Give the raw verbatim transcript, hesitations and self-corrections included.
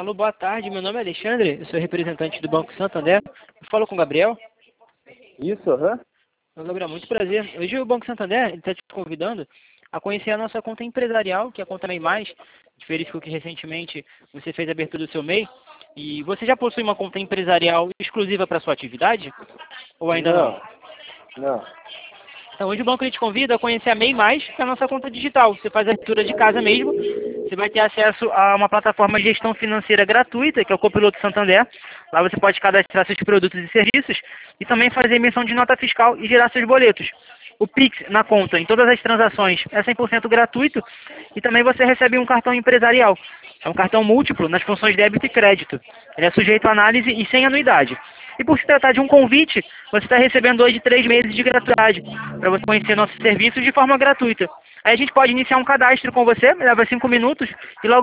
Alô, boa tarde. Meu nome é Alexandre, eu sou representante do Banco Santander. Eu falo com o Gabriel. Isso, aham. Uhum. Gabriel, muito prazer. Hoje o Banco Santander está te convidando a conhecer a nossa conta empresarial, que é a conta MEI Mais. A gente verificou que recentemente você fez a abertura do seu MEI. E você já possui uma conta empresarial exclusiva para sua atividade? Ou ainda não? Não. Não. Então, hoje o banco te convida a conhecer a MEI Mais, que é a nossa conta digital. Você faz a abertura de casa mesmo, você vai ter acesso a uma plataforma de gestão financeira gratuita, que é o Copiloto Santander. Lá você pode cadastrar seus produtos e serviços e também fazer emissão de nota fiscal e gerar seus boletos. O Pix na conta, em todas as transações, é cem por cento gratuito e também você recebe um cartão empresarial. É um cartão múltiplo nas funções débito e crédito. Ele é sujeito a análise e sem anuidade. E por se tratar de um convite, você está recebendo hoje três meses de gratuidade para você conhecer nossos serviços de forma gratuita. Aí a gente pode iniciar um cadastro com você, leva cinco minutos e logo